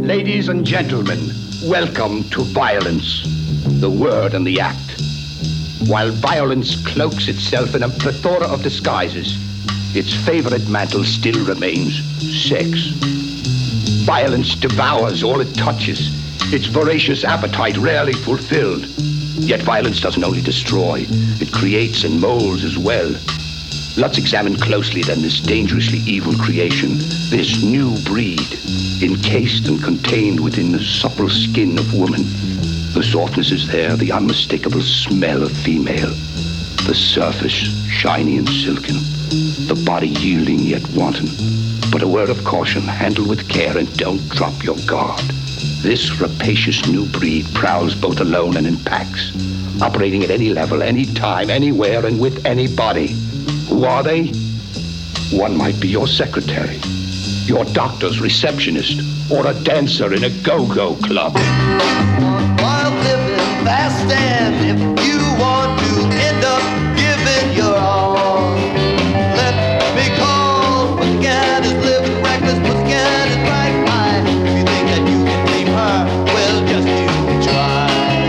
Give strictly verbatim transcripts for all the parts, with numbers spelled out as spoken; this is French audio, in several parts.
Ladies and gentlemen, welcome to violence, the word and the act. While violence cloaks itself in a plethora of disguises, its favorite mantle still remains sex. Violence devours all it touches, its voracious appetite rarely fulfilled. Yet violence doesn't only destroy, it creates and molds as well. Let's examine closely then this dangerously evil creation, this new breed, encased and contained within the supple skin of woman. The softness is there, the unmistakable smell of female. The surface, shiny and silken. The body yielding yet wanton. But a word of caution, handle with care and don't drop your guard. This rapacious new breed prowls both alone and in packs, operating at any level, any time, anywhere, and with anybody. Who are they? One might be your secretary, your doctor's receptionist, or a dancer in a go-go club. Wild living fast, and if you want to end up giving your all, let me call. Pussycat is living reckless, Pussycat is right high. If you think that you can tame her, well, just you try.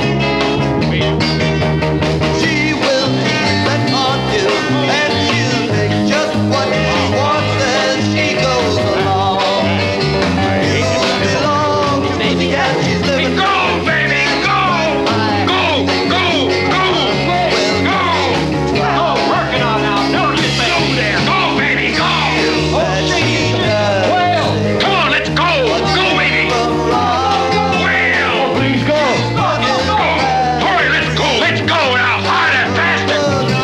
She will eat that until, and she'll take just what she wants as she goes along. You belong to Pussycat, she's living. Go, baby, go! Go, go, go! Go! Go, working on now. Don't you go there. Go, baby, go! that she does. Come on, let's go! Go, baby! Well, please go! Go! Hurry, let's go! Let's go now! Harder, faster!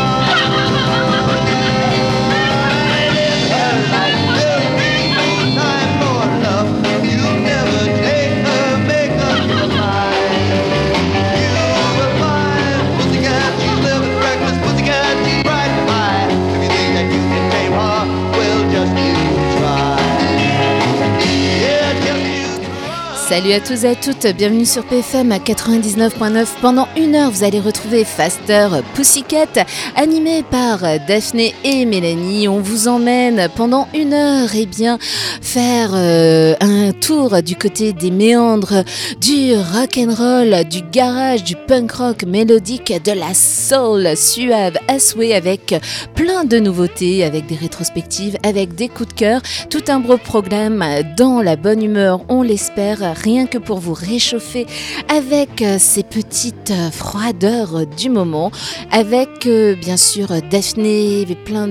Salut à tous et à toutes, bienvenue sur P F M à quatre-vingt-dix-neuf point neuf. Pendant une heure, vous allez retrouver Faster Pussycat, animé par Daphné et Mélanie. On vous emmène pendant une heure eh bien, faire euh, un tour du côté des méandres du rock'n'roll, du garage, du punk rock mélodique, de la soul suave à souhait, avec plein de nouveautés, avec des rétrospectives, avec des coups de cœur. Tout un beau programme dans la bonne humeur, on l'espère, rien que pour vous réchauffer avec euh, ces petites euh, froideurs du moment, avec euh, bien sûr Daphné, plein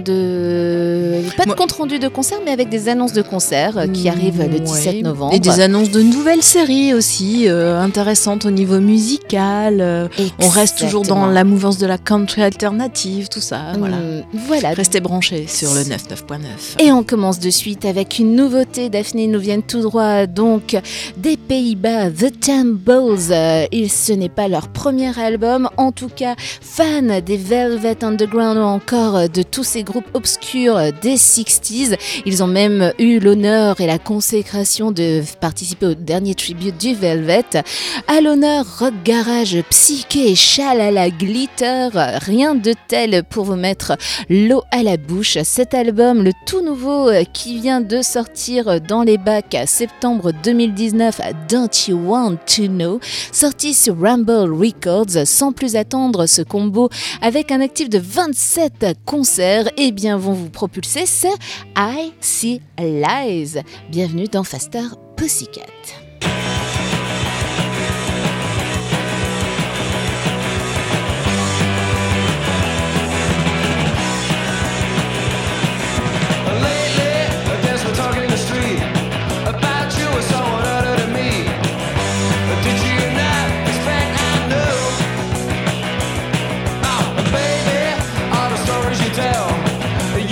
de pas de Moi... compte rendu de concert, mais avec des annonces de concerts euh, qui arrivent le dix-sept ouais. novembre, et des annonces de nouvelles séries aussi euh, intéressantes au niveau musical. Euh, on reste toujours dans la mouvance de la country alternative, tout ça. Voilà. Mmh, voilà. Restez branchés sur le quatre-vingt-neuf point neuf. Et on commence de suite avec une nouveauté. Daphné nous vient tout droit donc des Pays-Bas, The Tambles. Euh, et ce n'est pas leur premier album. En tout cas, fan des Velvet Underground ou encore de tous ces groupes obscurs des sixties. Ils ont même eu l'honneur et la consécration de participer au dernier tribute du Velvet. À l'honneur, rock garage, psyché, chalala, glitter. Rien de tel pour vous mettre l'eau à la bouche. Cet album, le tout nouveau qui vient de sortir dans les bacs à septembre deux mille dix-neuf, Don't You Want To Know, sorti sur Rumble Records. Sans plus attendre, ce combo avec un actif de vingt-sept concerts eh bien, vont vous propulser ce I See Lies. Bienvenue dans Faster Pussycat.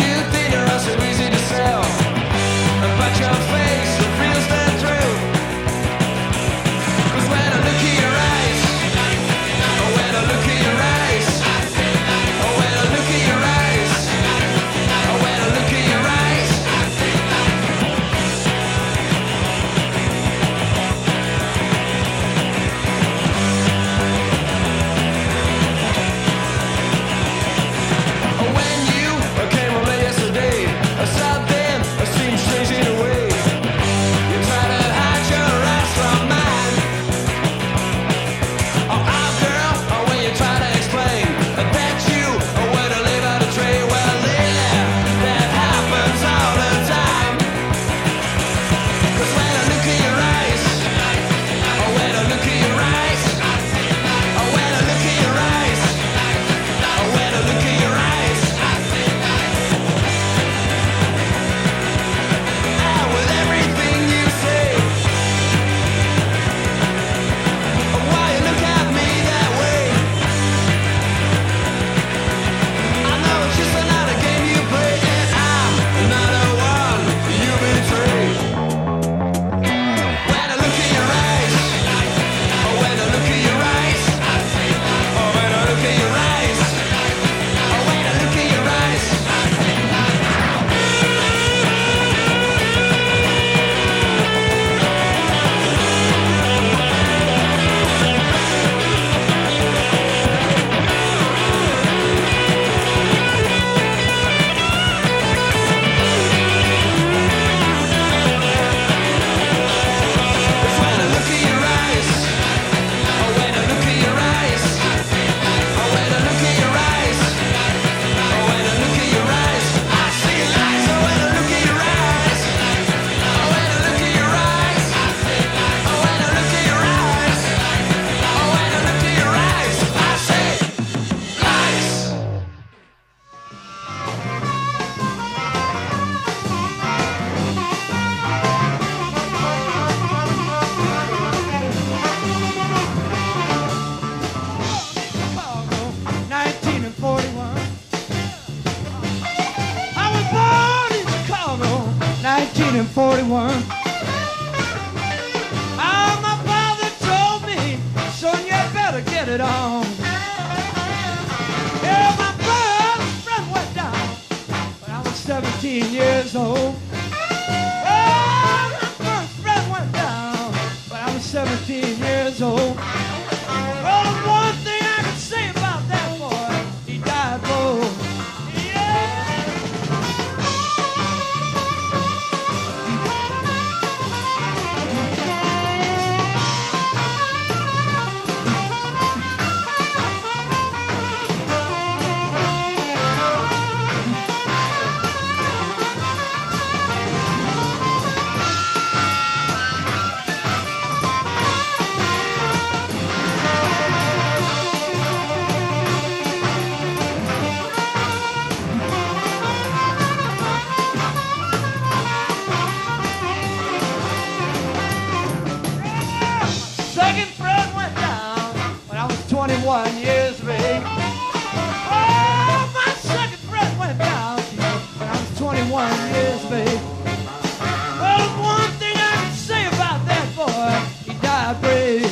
But your face, the real stand through. get it on. Yeah, my first friend went down when I was seventeen years old. Oh, my first friend went down when I was seventeen years old. Well, the one thing I can say about that boy, he died broke. twenty-one years of age. Oh, my second friend went down when I was twenty-one years of age. Well, there's one thing I can say about that boy, he died brave.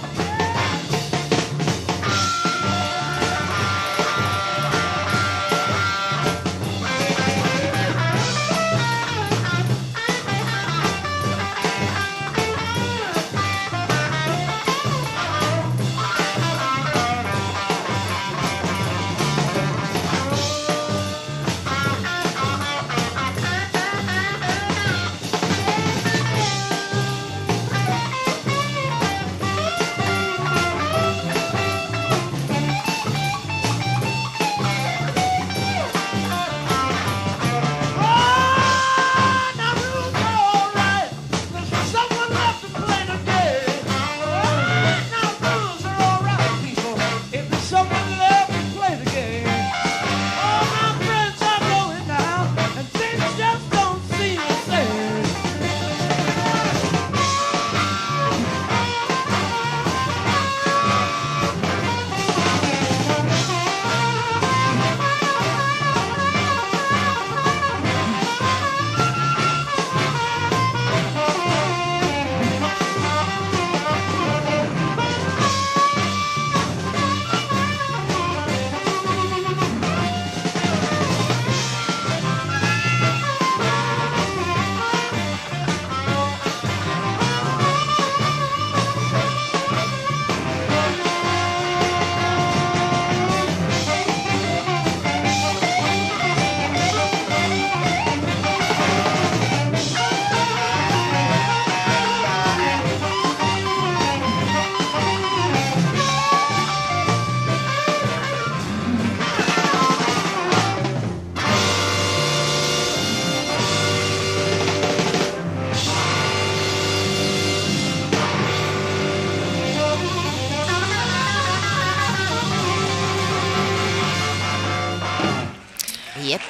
Yep.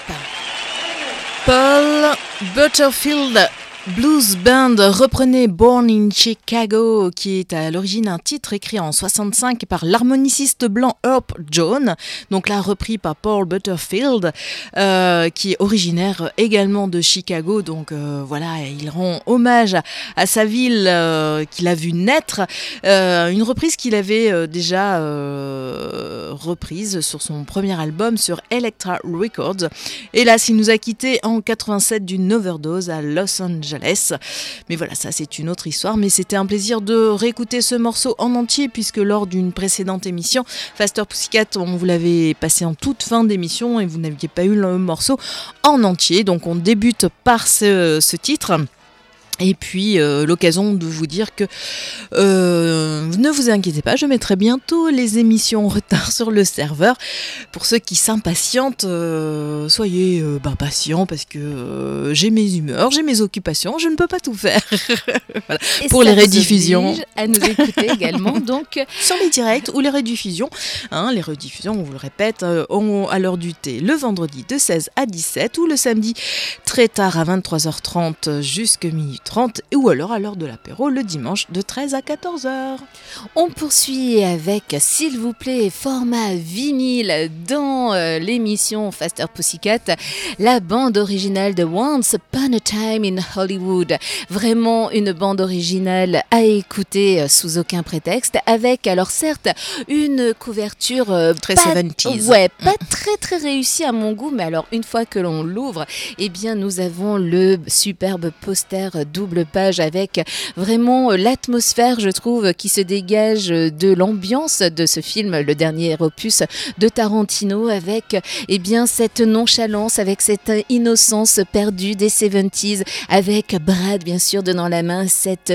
Paul Butterfield Blues Band reprenait Born in Chicago, qui est à l'origine un titre écrit en soixante-cinq par l'harmoniciste blanc Herb Jones, donc là repris par Paul Butterfield, euh, qui est originaire également de Chicago, donc euh, voilà, il rend hommage à, à sa ville euh, qu'il a vu naître, euh, une reprise qu'il avait euh, déjà euh, reprise sur son premier album sur Elektra Records. Hélas, il nous a quittés en quatre-vingt-sept d'une overdose à Los Angeles. Mais voilà, ça c'est une autre histoire, mais c'était un plaisir de réécouter ce morceau en entier, puisque lors d'une précédente émission, Faster Pussycat, on vous l'avait passé en toute fin d'émission et vous n'aviez pas eu le morceau en entier, donc on débute par ce, ce titre. Et puis euh, l'occasion de vous dire que euh, ne vous inquiétez pas, je mettrai bientôt les émissions en retard sur le serveur. Pour ceux qui s'impatientent, euh, soyez euh, bah, patients, parce que euh, j'ai mes humeurs, j'ai mes occupations, je ne peux pas tout faire. Voilà. Pour les rediffusions, à nous écouter également, donc sur les directs ou les rediffusions. Hein, les rediffusions, on vous le répète, euh, on, à l'heure du thé, le vendredi de seize à dix-sept ou le samedi très tard à vingt-trois heures trente jusqu'à minuit trente ou alors à l'heure de l'apéro le dimanche de treize à quatorze heures. On poursuit avec, s'il vous plaît, format vinyle dans euh, l'émission Faster Pussycat, la bande originale de Once Upon a Time in Hollywood. Vraiment une bande originale à écouter euh, sous aucun prétexte, avec alors certes une couverture euh, très pas, soixante-dix. Ouais, pas très très réussie à mon goût, mais alors une fois que l'on l'ouvre, eh bien nous avons le superbe poster double page avec vraiment l'atmosphère, je trouve, qui se dégage de l'ambiance de ce film, le dernier opus de Tarantino, avec eh bien cette nonchalance, avec cette innocence perdue des soixante-dix, avec Brad bien sûr donnant la main cette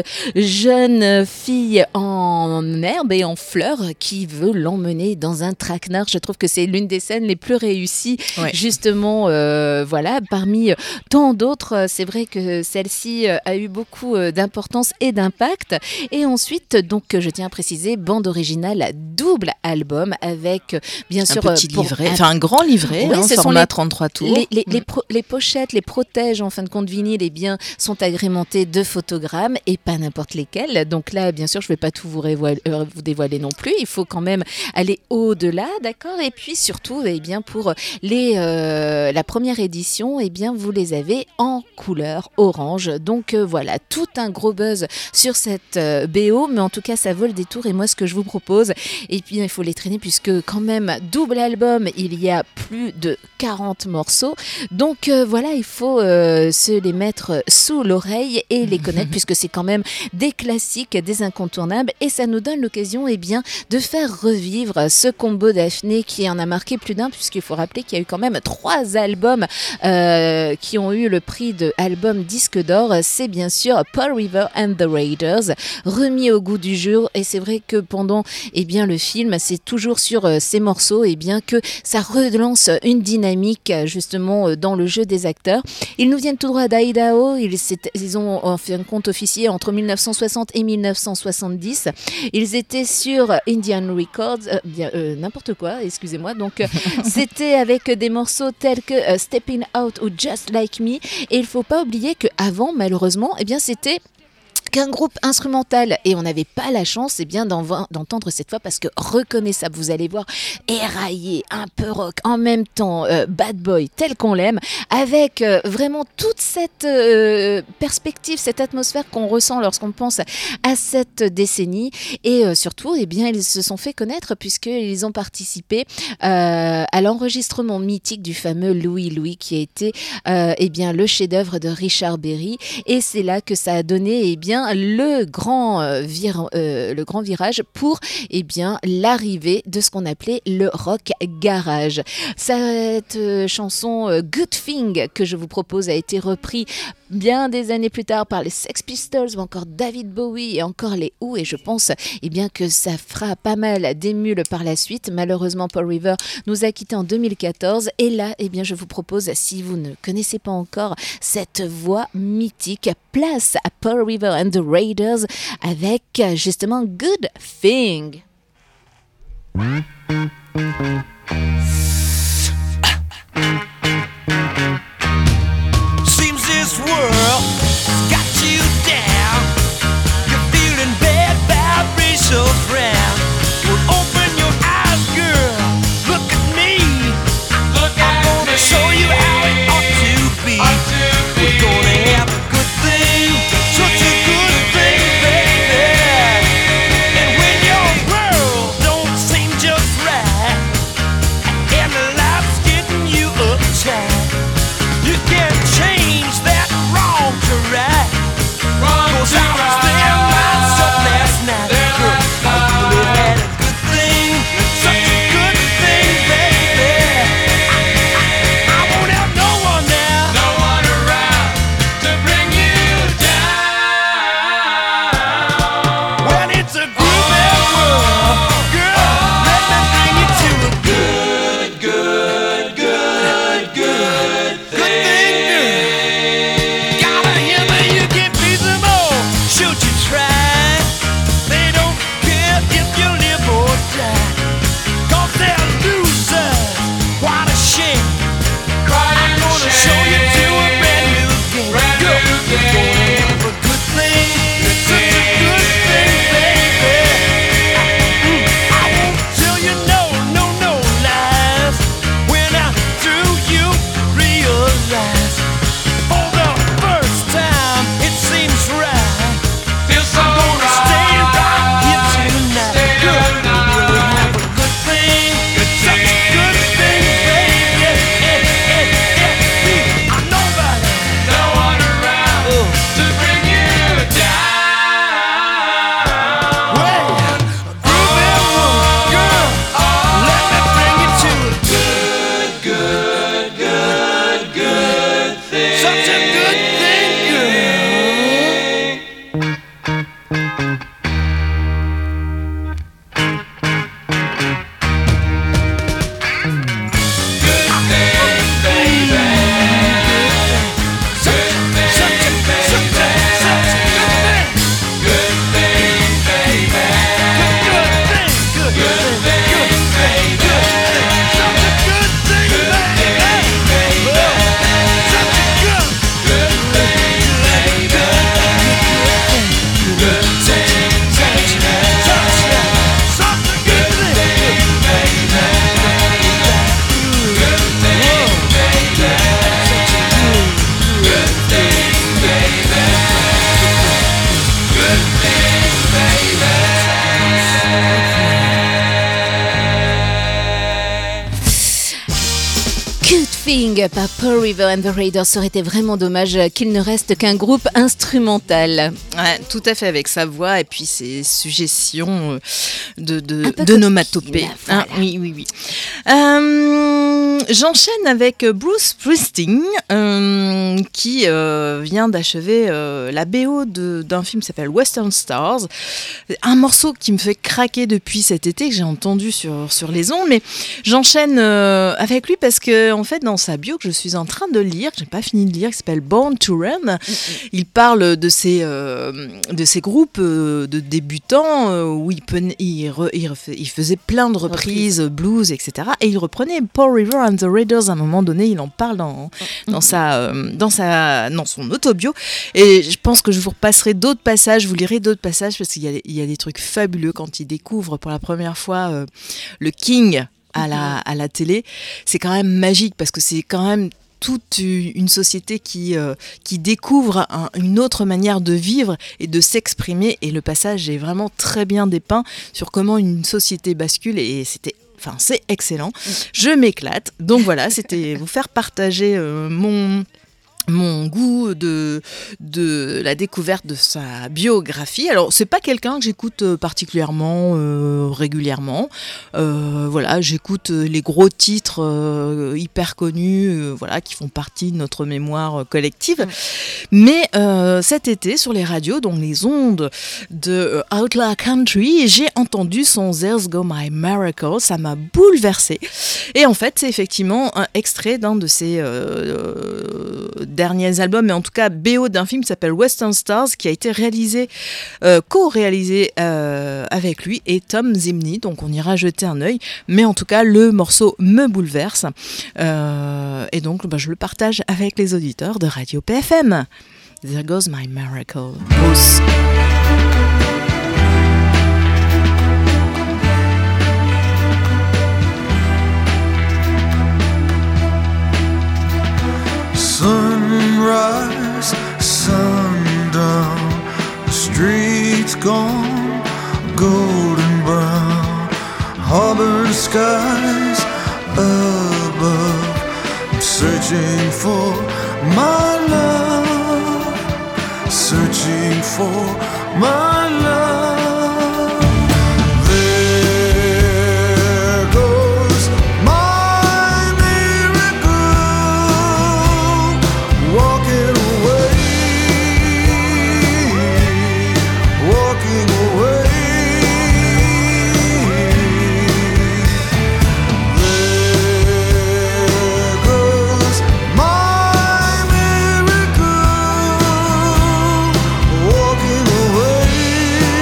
jeune fille en herbe et en fleurs qui veut l'emmener dans un traquenard. Je trouve que c'est l'une des scènes les plus réussies, ouais. justement, euh, voilà, parmi tant d'autres. C'est vrai que celle-ci a eu beaucoup d'importance et d'impact. Et ensuite, donc, je tiens à préciser, bande originale double album avec, bien un sûr, petit livret, enfin un grand livret, oui, hein, ce format les, trente-trois tours. Les, les, mmh. les, pro, les pochettes, les protèges, en fin de compte, vinyle, eh bien, sont agrémentés de photogrammes et pas n'importe lesquels. Donc là, bien sûr, je ne vais pas tout vous, révoiler, euh, vous dévoiler non plus. Il faut quand même aller au-delà, d'accord ? Et puis surtout, eh bien, pour les, euh, la première édition, eh bien, vous les avez en couleur orange. Donc euh, voilà, tout un gros buzz sur cette euh, B O, mais en tout cas, ça vaut le détour. Et moi, ce que je vous propose, et puis il faut les traîner puisque quand même, double album, il y a plus de quarante morceaux. Donc euh, voilà, il faut euh, se les mettre sous l'oreille et les connaître puisque c'est quand même des classiques, des incontournables. Et ça nous donne l'occasion eh bien, de faire revivre ce combo Daphné qui en a marqué plus d'un, puisqu'il faut rappeler qu'il y a eu quand même trois albums euh, qui ont eu le prix de album disque d'or. C'est bien sûr Paul River and the Raiders, remis au goût du jour. Et c'est vrai que pendant eh bien, le film, c'est toujours sur euh, ces morceaux eh bien, que ça relance une dynamique justement dans le jeu des acteurs. Ils nous viennent tout droit d'Idaho. Ils, ils ont en fin de compte officié entre dix-neuf cent soixante et dix-neuf cent soixante-dix. Ils étaient sur Indian Records, euh, bien, euh, n'importe quoi, excusez-moi. Donc, euh, c'était avec des morceaux tels que euh, Stepping Out ou Just Like Me. Et il ne faut pas oublier qu'avant, malheureusement, eh bien, c'était qu'un groupe instrumental et on n'avait pas la chance eh bien, d'entendre cette fois parce que reconnaissable, vous allez voir, éraillé, un peu rock, en même temps euh, bad boy tel qu'on l'aime, avec euh, vraiment toute cette euh, perspective, cette atmosphère qu'on ressent lorsqu'on pense à cette décennie et euh, surtout eh bien, ils se sont fait connaître puisqu'ils ont participé euh, à l'enregistrement mythique du fameux Louie Louie qui a été euh, eh bien, le chef-d'œuvre de Richard Berry et c'est là que ça a donné eh bien, le grand, euh, vir, euh, le grand virage pour eh bien, l'arrivée de ce qu'on appelait le rock garage. Cette euh, chanson euh, Good Thing que je vous propose a été reprise bien des années plus tard par les Sex Pistols ou encore David Bowie et encore les Who et je pense eh bien, que ça fera pas mal d'émules par la suite. Malheureusement, Paul River nous a quittés en deux mille quatorze et là, eh bien, je vous propose, si vous ne connaissez pas encore cette voix mythique, place à Paul River and the Raiders avec justement Good Thing. Seems this world got you down. You're feeling bad vibrations round. Well, open your eyes, girl. Look at me. Look at I'm gonna me. Show you how it ought to be. Ought to be. We're gonna have a good thing. Such a good thing, baby. And when your world don't seem just right, and life's getting you up. Feeling par Paul River and the Raiders. Ça aurait été vraiment dommage qu'il ne reste qu'un groupe instrumental. Ouais, tout à fait, avec sa voix et puis ses suggestions de, de, d'onomatopée. Voilà. Hein, oui, oui, oui. Euh, j'enchaîne avec Bruce Springsteen euh, qui euh, vient d'achever euh, la B O de, d'un film qui s'appelle Western Stars. Un morceau qui me fait craquer depuis cet été, que j'ai entendu sur, sur les ondes, mais j'enchaîne euh, avec lui parce que, en fait, dans sa bio que je suis en train de lire, que j'ai pas fini de lire, qui s'appelle Born to Run, mm-hmm. il parle de ces, euh, de ces groupes euh, de débutants euh, où il, pen, il, re, il, refait, il faisait plein de reprises, Reprise. blues, et cetera. Et il reprenait Paul River and the Raiders à un moment donné, il en parle dans, mm-hmm. dans, sa, euh, dans, sa, dans son autobio. Et je pense que je vous repasserai d'autres passages, vous lirez d'autres passages parce qu'il y a, il y a des trucs fabuleux quand il découvre pour la première fois euh, le King à la, à la télé. C'est quand même magique parce que c'est quand même toute une société qui, euh, qui découvre un, une autre manière de vivre et de s'exprimer, et le passage est vraiment très bien dépeint sur comment une société bascule, et c'était Enfin, c'est excellent. Je m'éclate. Donc voilà, c'était vous faire partager euh, mon... mon goût de, de la découverte de sa biographie. Alors, c'est pas quelqu'un que j'écoute particulièrement euh, régulièrement. Euh, voilà, j'écoute les gros titres euh, hyper connus, euh, voilà, qui font partie de notre mémoire collective. Mais euh, cet été, sur les radios, donc les ondes de euh, Outlaw Country, j'ai entendu son There's Go My Miracle. Ça m'a bouleversée. Et en fait, c'est effectivement un extrait d'un de ces euh, derniers albums, mais en tout cas B O d'un film qui s'appelle Western Stars, qui a été réalisé, euh, co-réalisé euh, avec lui et Tom Zimney, donc on ira jeter un œil, mais en tout cas le morceau me bouleverse, euh, et donc bah, je le partage avec les auditeurs de Radio P F M. There Goes My Miracle. Bruce. Sunrise, sundown, the streets gone golden brown, harbor skies above. I'm searching for my love, searching for my love. Away.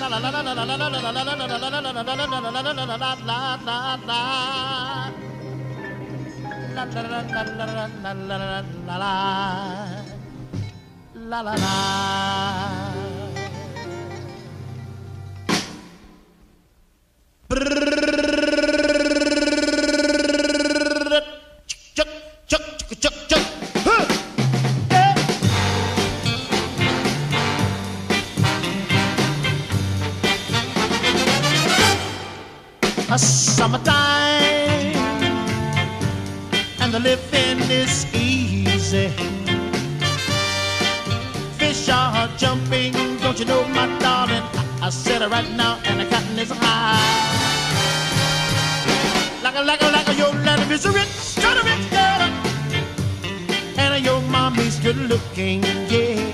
la la la. Chuck, chuck, chuck, chuck, chuck. Huh. Yeah. A summertime and the living is easy. Fish are jumping, don't you know, my darling? I, I said it right now, and the cotton is high. Like a, like a, like a, your daddy is a rich, kind of rich girl, and your mommy's good looking, yeah.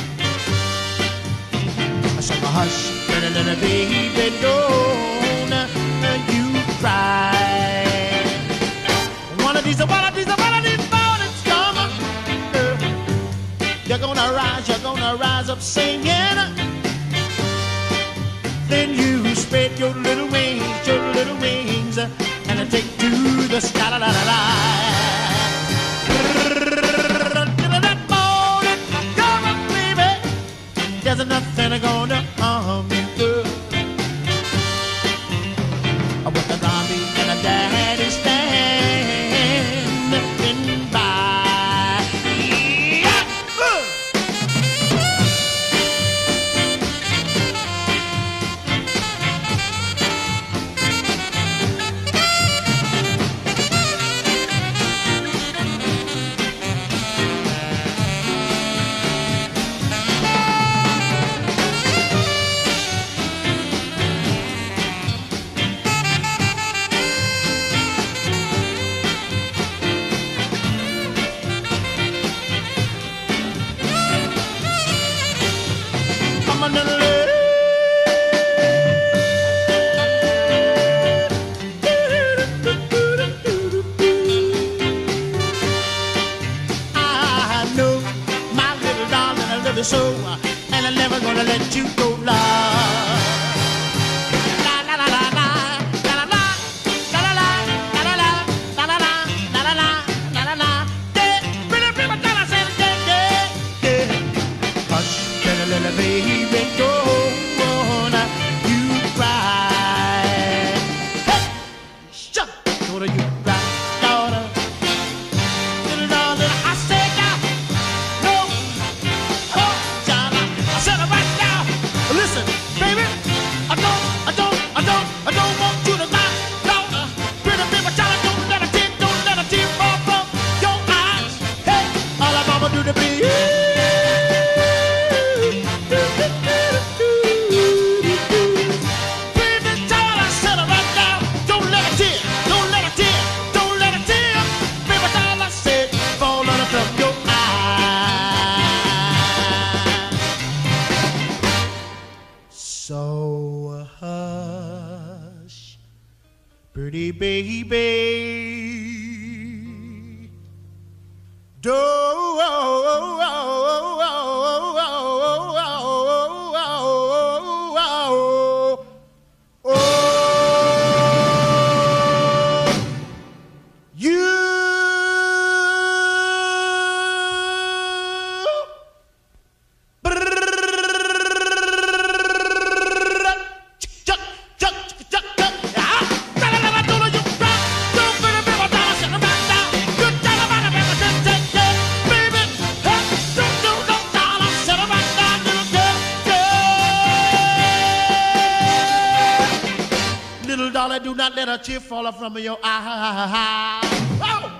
I said, hush, little, little baby, don't you cry. One of these, one of these, one of these mornings come, uh, you're gonna rise, you're gonna rise up singing. Then you spread your little wings, your little wings, and take to the sky. La, la, la, la. That morning, come on, baby. There's nothing gonna harm you, girl. With the zombie and the daddy standing by. Yeah. Uh. So, and I'm never gonna let you go, love. La la la la la, la la la, la la la, la la la, la la la, la la la, la la la. Yeah, pretty pretty much I said yeah, yeah, yeah. Hush, little little baby, don't you cry. Hey, shut, daughter, you cry, daughter. Little daughter, I said. Listen, baby, I don't, I don't, I don't, I don't want you to lie. No, uh, pretty baby, child, don't let a tear, don't let a tear fall from your eyes. Hey, all I'm gonna do to be you. Baby, child, I said it right now. Don't let a tear, don't let a tear, don't let a tear. Baby, child, I said, fall on from your eyes. So hush, pretty baby, don't you. Do not let a tear fall from your eye. Oh!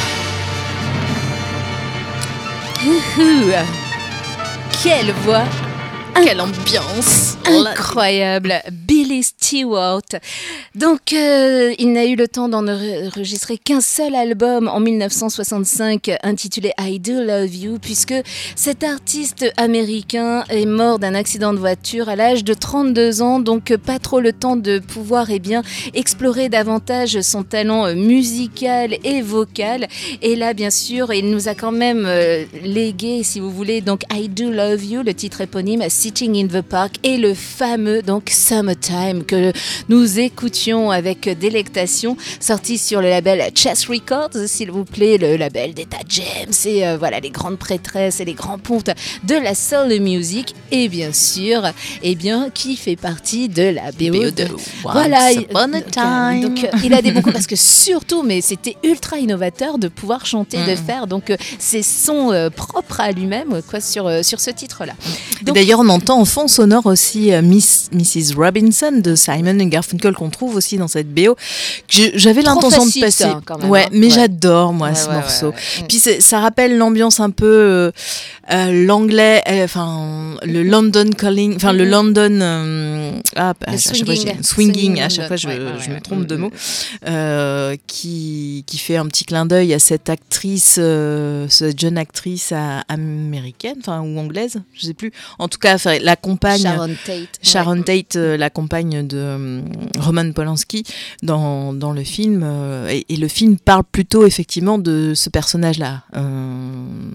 Youhou. Quelle voix! Quelle ambiance Incroyable, Billy Stewart. Donc, euh, il n'a eu le temps d'enregistrer qu'un seul album en dix-neuf cent soixante-cinq intitulé I Do Love You, puisque cet artiste américain est mort d'un accident de voiture à l'âge de trente-deux ans, donc pas trop le temps de pouvoir eh bien, explorer davantage son talent musical et vocal. Et là, bien sûr, il nous a quand même euh, légué, si vous voulez, donc I Do Love You, le titre éponyme, Sitting in the Park et le fameux donc Summertime que nous écoutions avec délectation, sorti sur le label Chess Records, s'il vous plaît, le label d'Etta James et euh, voilà les grandes prêtresses et les grands pontes de la soul music et bien sûr, et bien qui fait partie de la B O de voilà, Upon a Time. Donc, donc il a des bons coups parce que surtout, mais c'était ultra innovateur de pouvoir chanter, mm. de faire donc ses sons euh, propres à lui-même quoi sur euh, sur ce titre-là. Donc, d'ailleurs, on entend en fond sonore aussi euh, Miss missus Robinson de Simon and Garfunkel qu'on trouve aussi dans cette B O. Je, j'avais Trop l'intention facile, de passer, ça, quand même, ouais, hein. mais ouais. j'adore moi ouais, ce ouais, morceau. Ouais, ouais. Puis ça rappelle l'ambiance un peu euh, euh, l'anglais, enfin euh, le London Calling, enfin mm-hmm. le London euh, ah, le à swinging, chaque fois, swinging, swinging à chaque fois je, ouais, ouais, je me ouais. trompe mm-hmm. de mots, euh, qui qui fait un petit clin d'œil à cette actrice, euh, cette jeune actrice à, américaine, enfin ou anglaise, je sais plus. En tout cas, la compagne Sharon Tate, Sharon ouais. Tate, euh, la compagne de euh, Roman Polanski dans dans le film, euh, et, et le film parle plutôt effectivement de ce personnage-là. Euh,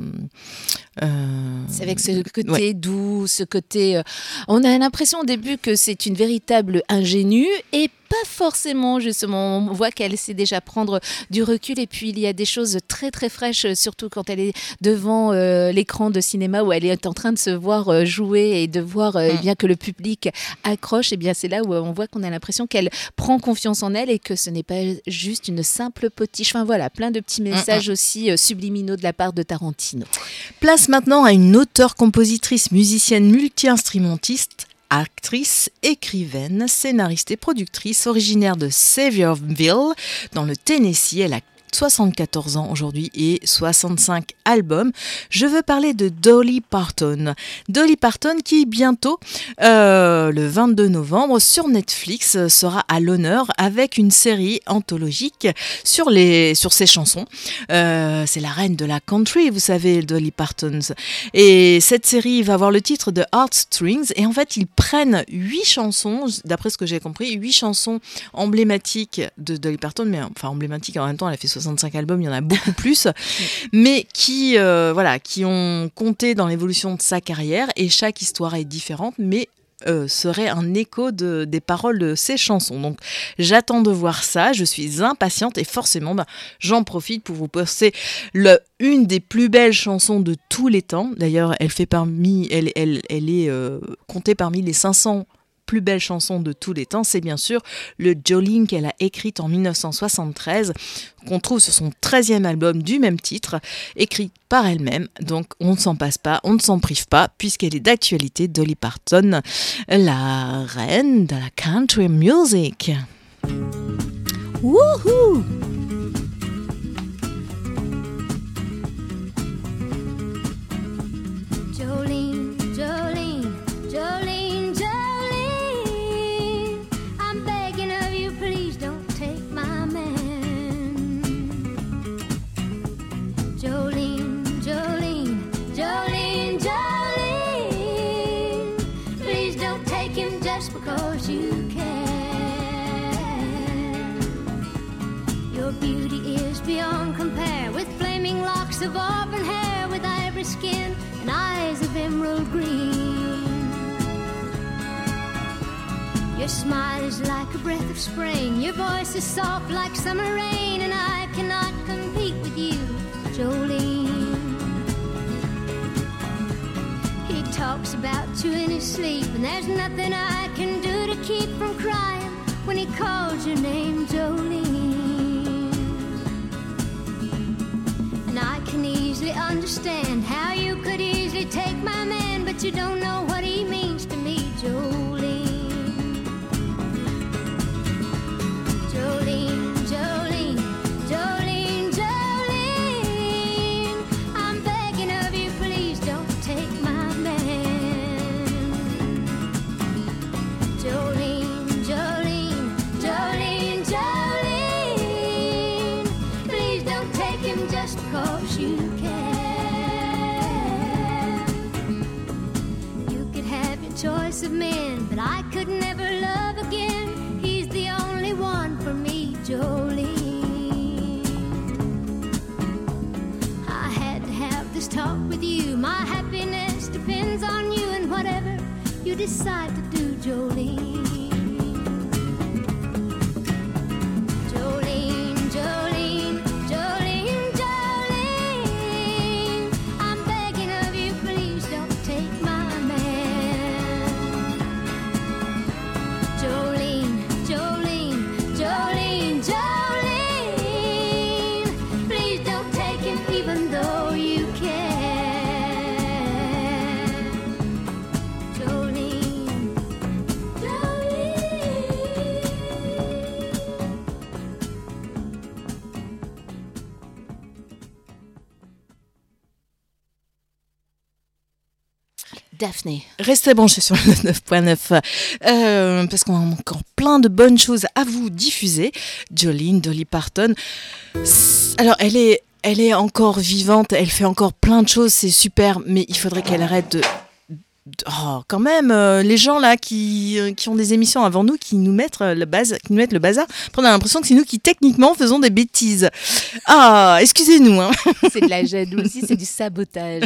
Euh, c'est avec ce côté ouais. doux, ce côté... Euh, on a l'impression au début que c'est une véritable ingénue et pas forcément, justement. On voit qu'elle sait déjà prendre du recul et puis il y a des choses très très fraîches, surtout quand elle est devant euh, l'écran de cinéma où elle est en train de se voir euh, jouer et de voir euh, mm. eh bien, que le public accroche. Et bien c'est là où on voit qu'on a l'impression qu'elle prend confiance en elle et que ce n'est pas juste une simple potiche. Enfin voilà, plein de petits messages mm. aussi euh, subliminaux de la part de Tarantino. Place maintenant à une auteure, compositrice, musicienne, multi-instrumentiste, actrice, écrivaine, scénariste et productrice, originaire de Saviorville, dans le Tennessee. Elle a soixante-quatorze ans aujourd'hui et soixante-cinq albums. Je veux parler de Dolly Parton. Dolly Parton qui bientôt, euh, le vingt-deux novembre, sur Netflix, sera à l'honneur avec une série anthologique sur, les, sur ses chansons. Euh, c'est la reine de la country, vous savez, Dolly Parton. Et cette série va avoir le titre de Heartstrings. Et en fait, ils prennent huit chansons, d'après ce que j'ai compris, huit chansons emblématiques de Dolly Parton, mais enfin emblématiques en même temps, elle a fait soixante-cinq albums, il y en a beaucoup plus, mais qui, euh, voilà, qui ont compté dans l'évolution de sa carrière, et chaque histoire est différente, mais euh, serait un écho de, des paroles de ses chansons. Donc j'attends de voir ça, je suis impatiente, et forcément, ben, j'en profite pour vous poster le, une des plus belles chansons de tous les temps. D'ailleurs, elle, fait parmi, elle, elle, elle est euh, comptée parmi les cinq cents plus belle chanson de tous les temps, c'est bien sûr le Jolene qu'elle a écrite en dix-neuf cent soixante-treize, qu'on trouve sur son treizième album du même titre, écrit par elle-même. Donc on ne s'en passe pas, on ne s'en prive pas, puisqu'elle est d'actualité. Dolly Parton, la reine de la country music. Wouhou! Jolene, Jolene, Jolene. Jolene, Jolene, Jolene, Jolene, please don't take him just because you can. Your beauty is beyond compare, with flaming locks of auburn hair, with ivory skin and eyes of emerald green. Your smile is like a breath of spring, your voice is soft like summer rain, and I cannot compete with you, Jolene. He talks about you in his sleep, and there's nothing I can do to keep from crying when he calls your name, Jolene. And I can easily understand how you could easily take my man, but you don't know what he means to me, Jolene. Jolene, Jolene, Jolene, Jolene, I'm begging of you, please don't take my man. Jolene, Jolene, Jolene, Jolene, please don't take him just because you can. You could have your choice of men, but I could never love again. He's the only one for me, Jolene. I had to have this talk with you. My happiness depends on you, and whatever you decide to do, Jolene? Jolene, Jolene, Jolene, Jolene, I'm begging of you, please don't take my man. Jolene, Jolene, Jolene, Jolene, please don't take him even though you can. Jolene, Jolene. Daphné. Restez branchés sur le neuf point neuf euh, parce qu'on a encore plein de bonnes choses à vous diffuser. Jolene, Dolly Parton. C'est- Alors, elle est, elle est encore vivante, elle fait encore plein de choses, c'est super, mais il faudrait qu'elle arrête de. de- Oh, quand même, euh, les gens là qui, euh, qui ont des émissions avant nous, qui nous mettent euh, le bazar, qui nous mettent le bazar, on a l'impression que c'est nous qui techniquement faisons des bêtises. Ah, excusez-nous. Hein. C'est de la jalousie, c'est du sabotage.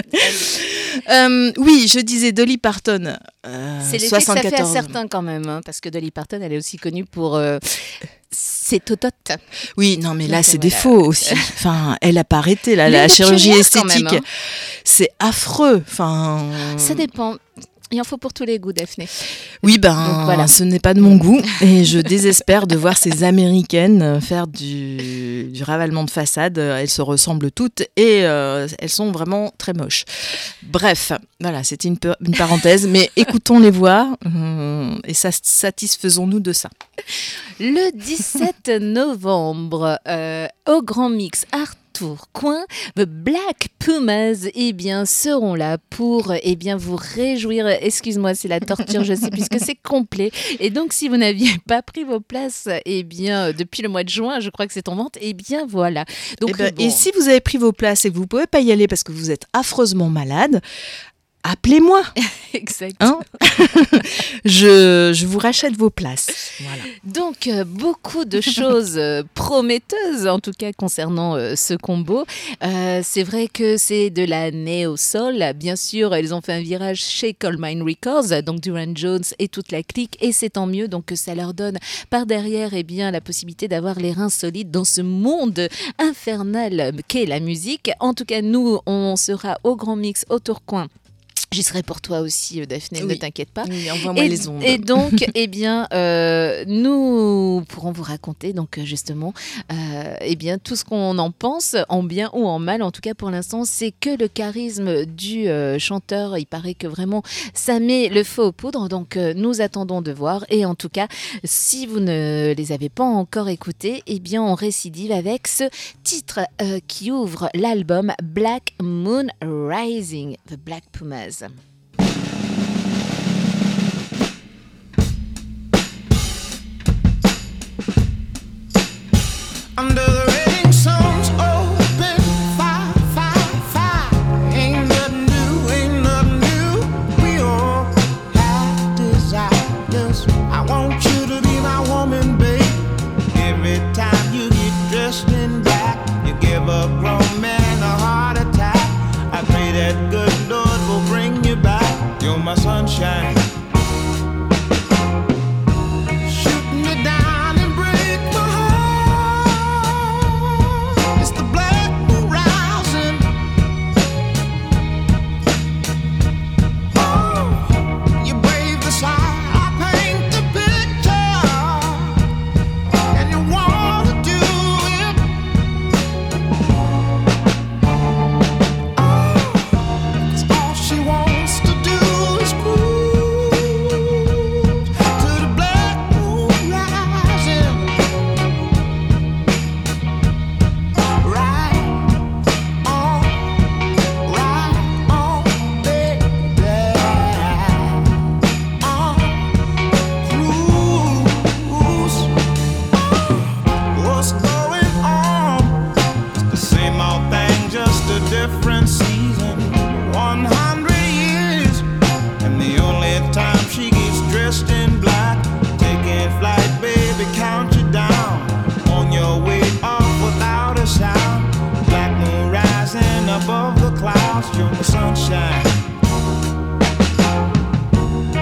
Euh, oui, je disais Dolly Parton. euh, C'est l'effet que ça fait à soixante-quatorze. certains quand même, hein, parce que Dolly Parton, elle est aussi connue pour euh, ses tototes. Oui, non, mais là, Donc, c'est voilà. des faux aussi. Enfin, elle a pas arrêté, là, Mais la elle est chirurgie pionnière quand esthétique. même, hein. C'est affreux. Enfin, Ça dépend. Il en faut pour tous les goûts, Daphné. oui, ben, Donc, voilà. ce n'est pas de mon goût. Et je désespère de voir ces Américaines faire du, du ravalement de façade. Elles se ressemblent toutes et euh, elles sont vraiment très moches. Bref, voilà, c'était une, pe- une parenthèse. Mais écoutons les voix hum, et sa- satisfaisons-nous de ça. Le dix-sept novembre, euh, au Grand Mix Art Tourcoing, The Black Pumas eh bien, seront là pour eh bien, vous réjouir. Excuse-moi, c'est la torture, je sais, puisque c'est complet. Et donc, si vous n'aviez pas pris vos places eh bien, depuis le mois de juin, je crois que c'est en vente, eh bien voilà. Donc, Eh ben, bon, Et si vous avez pris vos places et que vous ne pouvez pas y aller parce que vous êtes affreusement malade, appelez-moi. exact. Hein je, je vous rachète vos places. Voilà. Donc, euh, beaucoup de choses euh, prometteuses, en tout cas concernant euh, ce combo. Euh, c'est vrai que c'est de la néo-soul. Bien sûr, ils ont fait un virage chez Coal Mine Records, donc Duran Jones et toute la clique, et c'est tant mieux. Donc, ça leur donne par derrière eh bien, la possibilité d'avoir les reins solides dans ce monde infernal qu'est la musique. En tout cas, nous, on sera au Grand Mix, au Tourcoing. J'y serai pour toi aussi, euh, Daphné, ne Oui. t'inquiète pas. Oui, envoie-moi Et, les ondes. et donc, eh bien, euh, nous pourrons vous raconter, donc justement, euh, eh bien, tout ce qu'on en pense, en bien ou en mal. En tout cas, pour l'instant, c'est que le charisme du euh, chanteur. Il paraît que vraiment, ça met le feu aux poudres. Donc, euh, nous attendons de voir. Et en tout cas, si vous ne les avez pas encore écoutés, eh bien, on récidive avec ce titre euh, qui ouvre l'album Black Moon Rising, The Black Pumas. Under the raining sun's open fire, fire, fire. Ain't nothing new, ain't nothing new. We all have desires. I want you to be my woman, babe. Every time you get dressed in black, you give a grown man a heart attack. I pray that good Lord will bring you back. You're my sunshine. Shoot me down and break my heart. It's the black moon rising. Oh, you brave the sight, I paint the picture, and you wanna do it. Oh, 'cause all she wants to do is cruise to the black moon rising. Right on, right on, baby. On cruise. What's going on? It's the same old thing, just a different season. One hundred years, and the only time she gets dressed in black. Taking flight, baby, count you down. On your way off without a sound. Black moon rising above the clouds, you're the sunshine.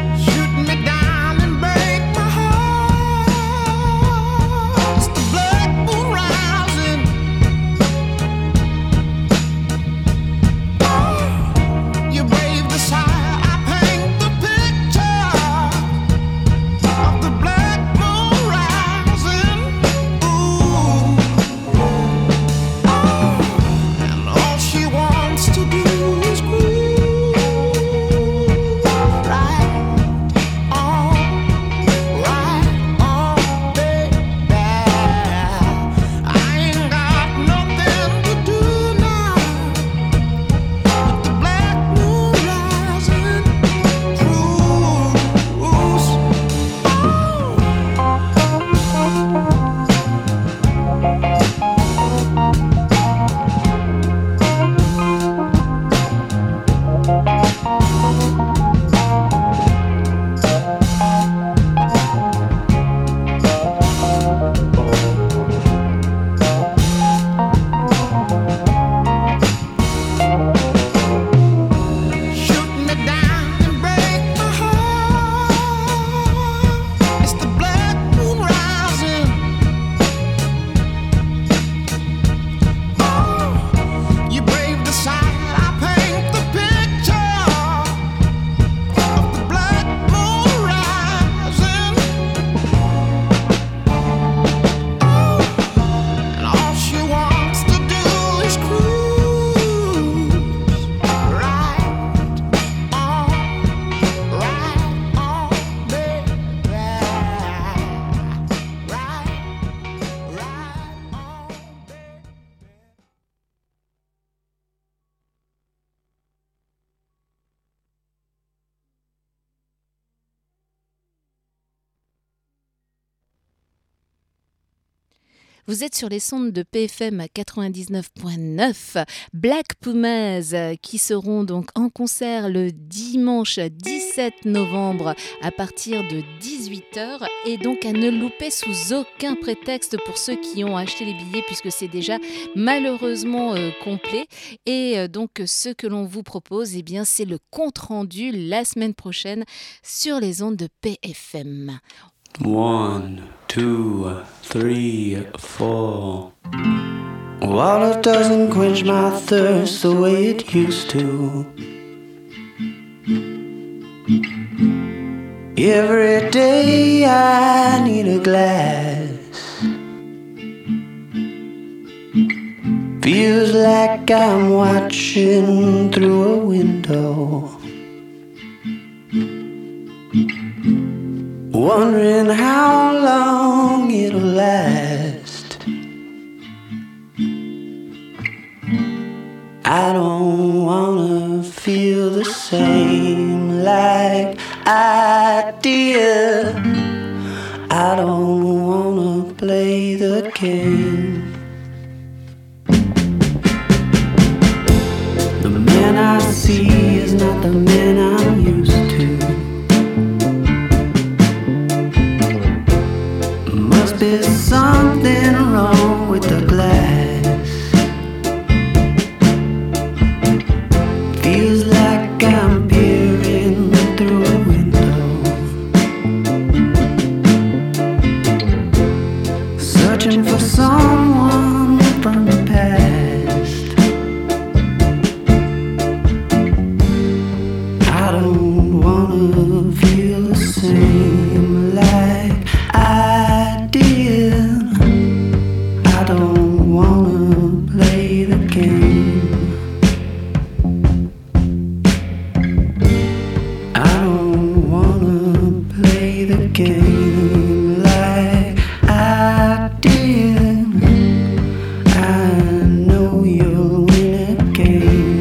Vous êtes sur les sondes de P F M quatre-vingt-dix-neuf point neuf. Black Pumas euh, qui seront donc en concert le dimanche dix-sept novembre à partir de dix-huit heures et donc à ne louper sous aucun prétexte pour ceux qui ont acheté les billets puisque c'est déjà malheureusement euh, complet. Et euh, donc ce que l'on vous propose, eh bien, c'est le compte-rendu la semaine prochaine sur les ondes de P F M. One, two, three, four. Water doesn't quench my thirst the way it used to. Every day I need a glass. Feels like I'm watching through a window, wondering how long it'll last. I don't wanna feel the same like I did. I don't wanna play the game. The man I see is not the man I'm used to. Must be something wrong with the glass. Feels like I'm peering through a window, searching for someone from the past. I don't wanna feel the same like I did. I don't wanna play the game. I don't wanna play the game like I did. I know you'll win again.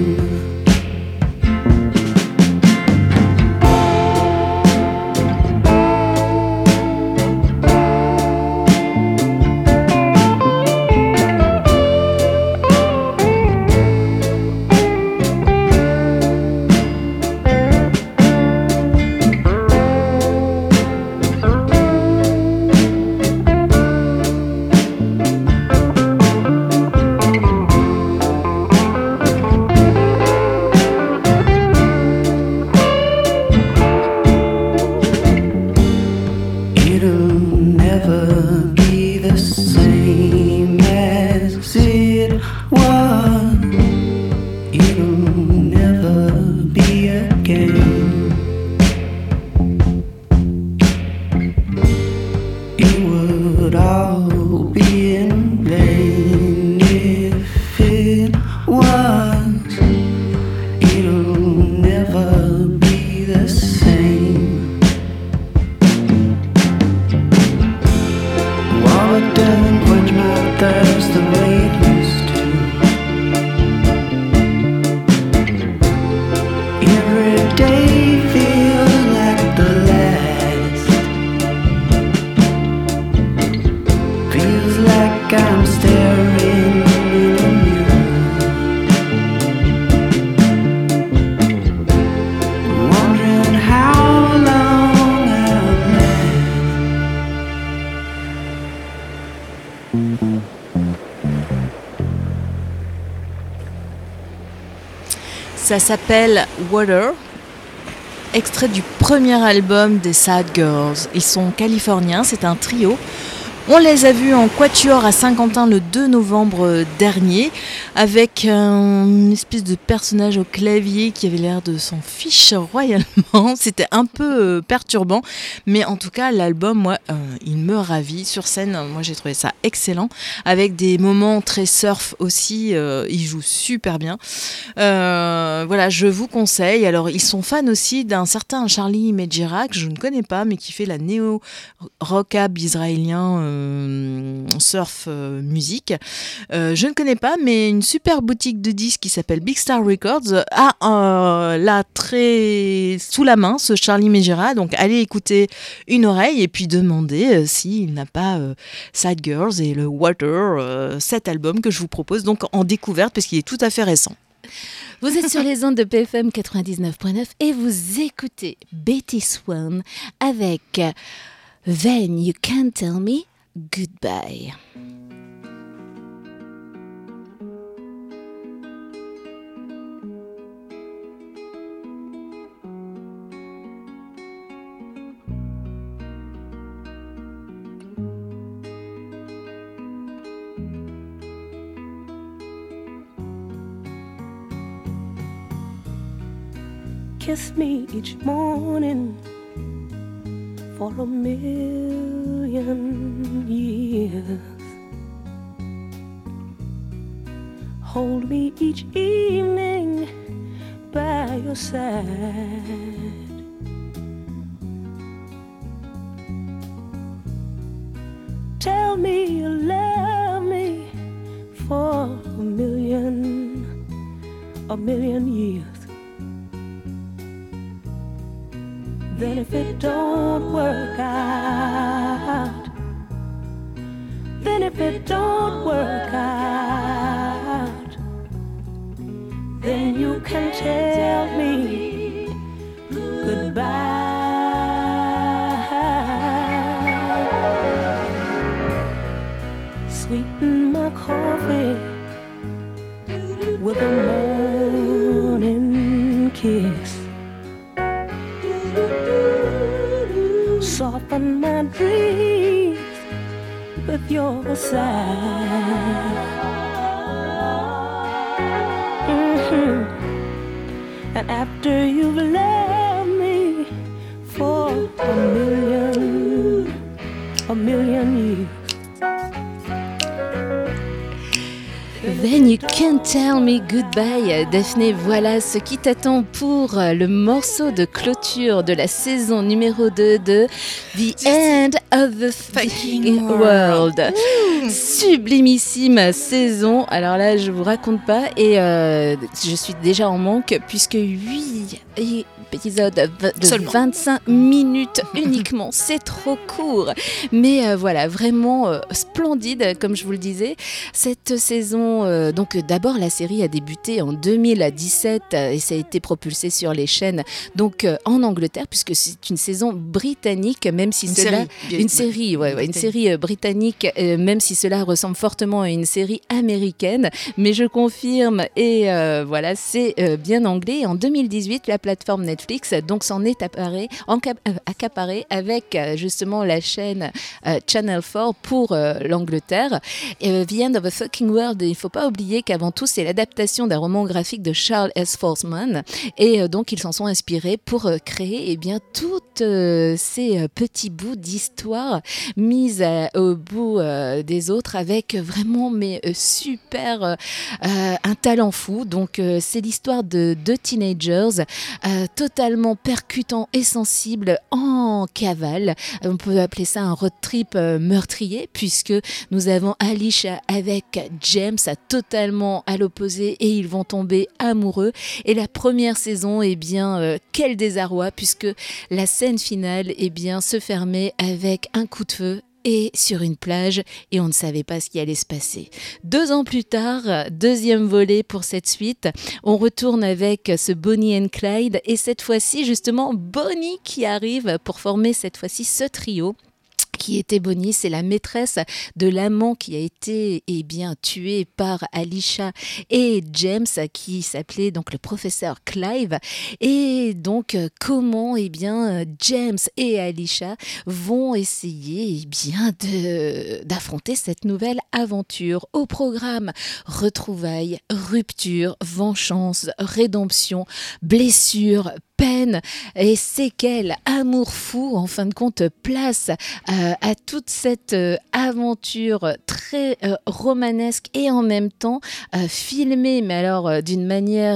Ça s'appelle Water, extrait du premier album des Sad Girls. Ils sont californiens, c'est un trio. On les a vus en quatuor à Saint-Quentin le deux novembre dernier avec une espèce de personnage au clavier qui avait l'air de s'en fiche royalement. C'était un peu perturbant, mais en tout cas l'album, moi, euh, il me ravit. Sur scène, moi j'ai trouvé ça excellent, avec des moments très surf aussi. Euh, ils jouent super bien. Euh, voilà, je vous conseille. Alors ils sont fans aussi d'un certain Charlie Medjirak, je ne connais pas, mais qui fait la néo-rockab israélien. Euh, euh, surf euh, musique. Euh, je ne connais pas, mais une super boutique de disques qui s'appelle Big Star Records a euh, là très sous la main ce Charlie Megira. Donc allez écouter une oreille et puis demandez euh, s'il n'a pas euh, Side Girls et le Water, euh, cet album que je vous propose donc en découverte parce qu'il est tout à fait récent. Vous êtes sur les ondes de P F M quatre-vingt-dix-neuf point neuf et vous écoutez Betty Swan avec Then You Can't Tell Me Goodbye. Kiss me each morning for a million years. Hold me each evening by your side. Tell me you love me for a million, a million years. Then if it don't work out, then if it don't work out, then you can tell me goodbye. Sweeten my coffee with a morning kiss. Soften my dreams with your sigh. Mm-hmm. And after you've loved me for a million, a million years. Then You Can't Tell Me Goodbye. Daphné, voilà ce qui t'attend pour le morceau de clôture de la saison numéro deux de The End of the Fucking World. Mmh. Sublimissime saison. Alors là, je vous raconte pas et euh, je suis déjà en manque puisque huit épisodes de Seulement. vingt-cinq minutes uniquement. C'est trop court. Mais euh, voilà, vraiment euh, splendide, comme je vous le disais. Cette saison, euh, donc d'abord la série a débuté en deux mille dix-sept euh, et ça a été propulsé sur les chaînes donc euh, en Angleterre puisque c'est une saison britannique, même si une cela... Série. Une série, ouais, ouais, une série euh, britannique, euh, même si cela ressemble fortement à une série américaine. Mais je confirme et euh, voilà, c'est euh, bien anglais. Et en deux mille dix-huit, la plateforme Netflix donc s'en est apparé, encap- euh, accaparé avec euh, justement la chaîne euh, Channel quatre pour euh, l'Angleterre. Et, euh, The End of a Fucking World, il ne faut pas oublier qu'avant tout, c'est l'adaptation d'un roman graphique de Charles S. Forsman. Et euh, donc, ils s'en sont inspirés pour euh, créer eh bien, toutes euh, ces euh, petits bouts d'histoire mises euh, au bout euh, des autres avec vraiment mais, euh, super euh, euh, un talent fou. Donc, euh, c'est l'histoire de deux teenagers euh, totalement percutants et sensibles en cavale. On peut appeler ça un road trip euh, meurtrier puisque nous avons Alicia avec James totalement à l'opposé et ils vont tomber amoureux. Et la première saison, eh bien, euh, quel désarroi puisque la scène finale, eh bien, se fermait avec un coup de feu et sur une plage et on ne savait pas ce qui allait se passer. Deux ans plus tard, deuxième volet pour cette suite, on retourne avec ce Bonnie and Clyde et cette fois-ci justement Bonnie qui arrive pour former cette fois-ci ce trio. Qui était Bonnie, c'est la maîtresse de l'amant qui a été eh bien, tué par Alicia et James qui s'appelait donc le professeur Clive. Et donc comment eh bien, James et Alicia vont essayer eh bien, de, d'affronter cette nouvelle aventure. Au programme, retrouvailles, rupture, vengeance, rédemption, blessure, peine et séquelles, amour fou, en fin de compte, place euh, à toute cette euh, aventure très euh, romanesque et en même temps euh, filmée, mais alors euh, d'une manière euh,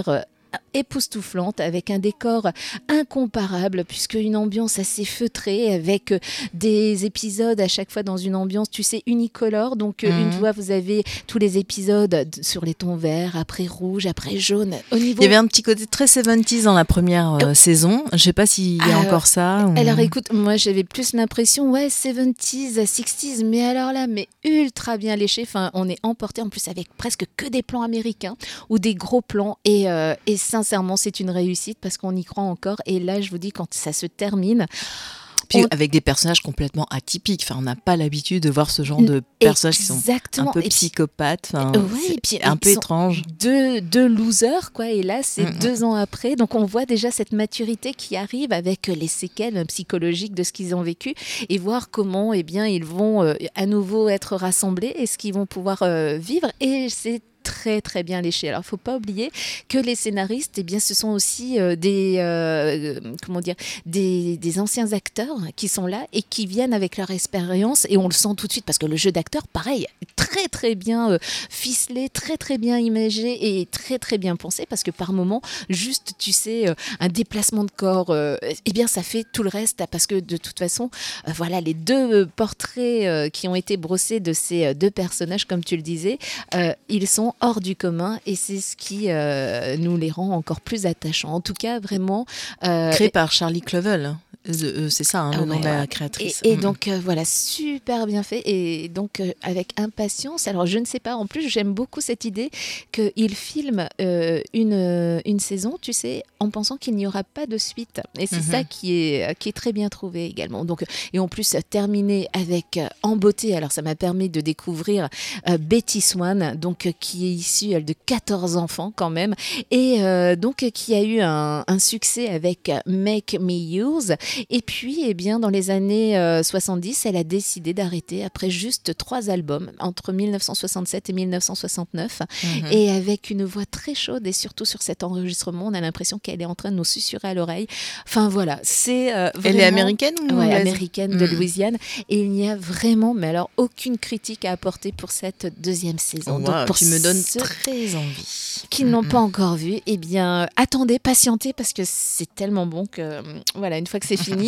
époustouflante avec un décor incomparable puisque une ambiance assez feutrée avec des épisodes à chaque fois dans une ambiance, tu sais, unicolore. Donc mmh. une fois vous avez tous les épisodes sur les tons verts, après rouge, après jaune. Au niveau... Il y avait un petit côté très soixante-dix dans la première euh, saison. Je sais pas s'il y a euh, encore ça. Ou... Alors écoute, moi j'avais plus l'impression, ouais, soixante-dix, soixante, mais alors là, mais ultra bien léché. Enfin, on est emporté en plus avec presque que des plans américains ou des gros plans et, euh, et sincèrement, c'est une réussite parce qu'on y croit encore. Et là, je vous dis, quand ça se termine... Puis on... avec des personnages complètement atypiques. Enfin, on n'a pas l'habitude de voir ce genre de personnages Exactement. qui sont un peu psychopathes, enfin, ouais, et puis, un peu étranges. Deux, deux losers, quoi. Et là, c'est mm-hmm. deux ans après. Donc, on voit déjà cette maturité qui arrive avec les séquelles psychologiques de ce qu'ils ont vécu et voir comment, eh bien, ils vont euh, à nouveau être rassemblés et ce qu'ils vont pouvoir euh, vivre. Et c'est très très bien léché. Alors il ne faut pas oublier que les scénaristes, eh bien, ce sont aussi euh, des, euh, comment dire, des, des anciens acteurs qui sont là et qui viennent avec leur expérience et on le sent tout de suite parce que le jeu d'acteur, pareil, très très bien euh, ficelé, très très bien imagé et très très bien pensé parce que par moment, juste tu sais, euh, un déplacement de corps, euh, eh bien ça fait tout le reste parce que de toute façon, euh, voilà, les deux portraits euh, qui ont été brossés de ces deux personnages, comme tu le disais, euh, ils sont hors du commun et c'est ce qui euh, nous les rend encore plus attachants. En tout cas, vraiment... Euh, Créé par Charlie Clovel. Euh, c'est ça, hein, le ah, nom ouais, de la créatrice. Et, et mmh. donc, euh, voilà, super bien fait. Et donc, euh, avec impatience. Alors, je ne sais pas, en plus, j'aime beaucoup cette idée qu'il filme euh, une, une saison, tu sais, en pensant qu'il n'y aura pas de suite. Et c'est mmh. ça qui est, qui est très bien trouvé également. Donc, et en plus, terminé avec euh, en beauté. Alors, ça m'a permis de découvrir euh, Betty Swan, donc, euh, qui est issue elle, de quatorze enfants quand même. Et euh, donc, qui a eu un, un succès avec Make Me Yours. Et puis, eh bien, dans les années euh, soixante-dix, elle a décidé d'arrêter après juste trois albums, entre dix-neuf cent soixante-sept et dix-neuf cent soixante-neuf. Mmh. Et avec une voix très chaude, et surtout sur cet enregistrement, on a l'impression qu'elle est en train de nous susurrer à l'oreille. Enfin, voilà, c'est euh, vraiment... Elle est américaine ou ouais, américaine mmh. de Louisiane. Et il n'y a vraiment, mais alors, aucune critique à apporter pour cette deuxième saison. Oh, wow, donc, pour tu me donnes très envie. Qui ne l'ont mmh. pas encore vu, eh bien, attendez, patientez, parce que c'est tellement bon que, voilà, une fois que c'est fini,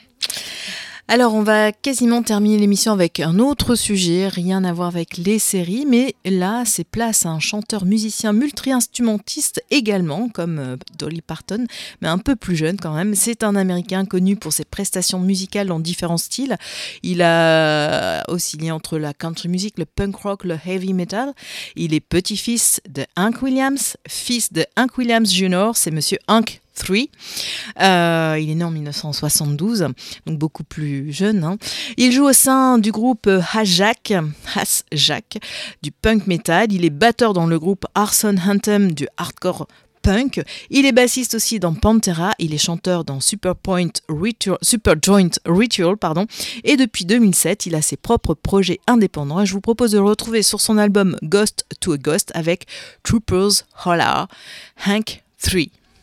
Alors, on va quasiment terminer l'émission avec un autre sujet, rien à voir avec les séries, mais là, c'est place à un chanteur, musicien, multi-instrumentiste également, comme euh, Dolly Parton, mais un peu plus jeune quand même. C'est un Américain connu pour ses prestations musicales dans différents styles. Il a oscillé entre la country music, le punk rock, le heavy metal. Il est petit-fils de Hank Williams, fils de Hank Williams junior, c'est monsieur Hank trois. Euh, il est né en dix-neuf cent soixante-douze, donc beaucoup plus jeune. Hein. Il joue au sein du groupe Hasjack, Hasjack, du punk metal. Il est batteur dans le groupe Arson Anthem du hardcore punk. Il est bassiste aussi dans Pantera. Il est chanteur dans Super Point Ritual, Super Joint Ritual, pardon. Et depuis deux mille sept, il a ses propres projets indépendants. Et je vous propose de le retrouver sur son album Ghost to a Ghost avec Troopers Holler, Hank trois.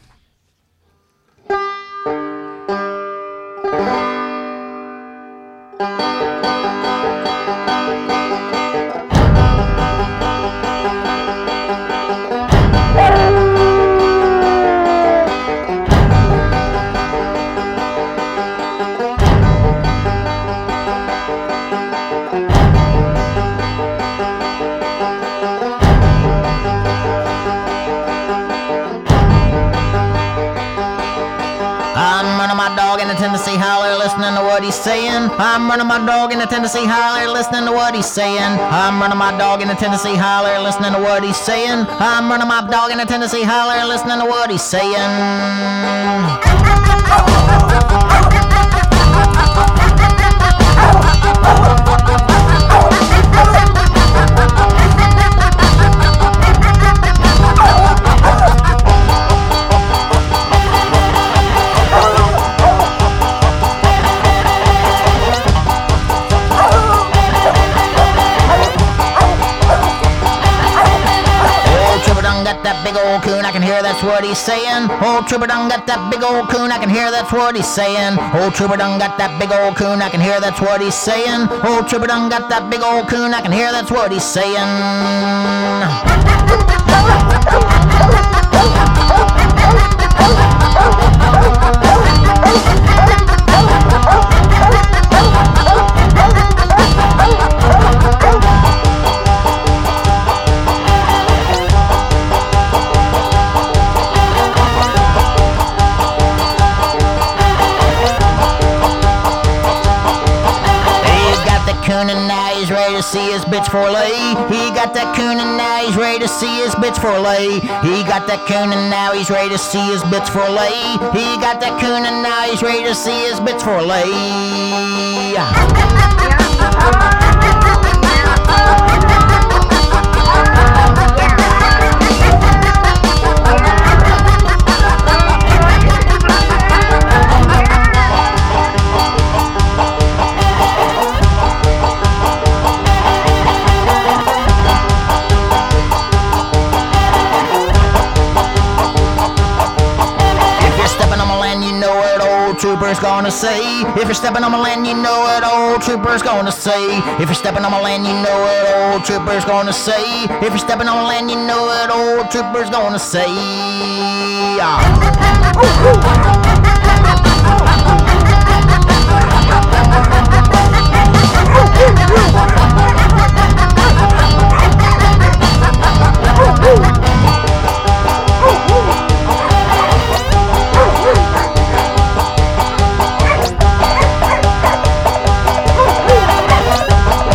Tennessee holler, listening to what he's saying. I'm running my dog in the Tennessee holler, listening to what he's saying. I'm running my dog in the Tennessee holler, listening to what he's saying. I'm running my dog in the Tennessee holler, listening to what he's saying. That big old coon, I can hear that's what he's saying. Old Trooper done got that big old coon, I can hear that's what he's saying. Old Trooper done got that big old coon, I can hear that's what he's saying. Old Trooper done got that big old coon, I can hear that's what he's saying. to see his bitch for lay. He got that coon and now he's ready to see his bitch for lay. He got that coon and now he's ready to see his bitch for lay. He got that coon and now he's ready to see his bitch for lay. Trooper's gonna say, if you're stepping on my land, you know what old Trooper's gonna say. If you're stepping on my land, you know what old Trooper's gonna say. If you're stepping on my land, you know what old Trooper's gonna say.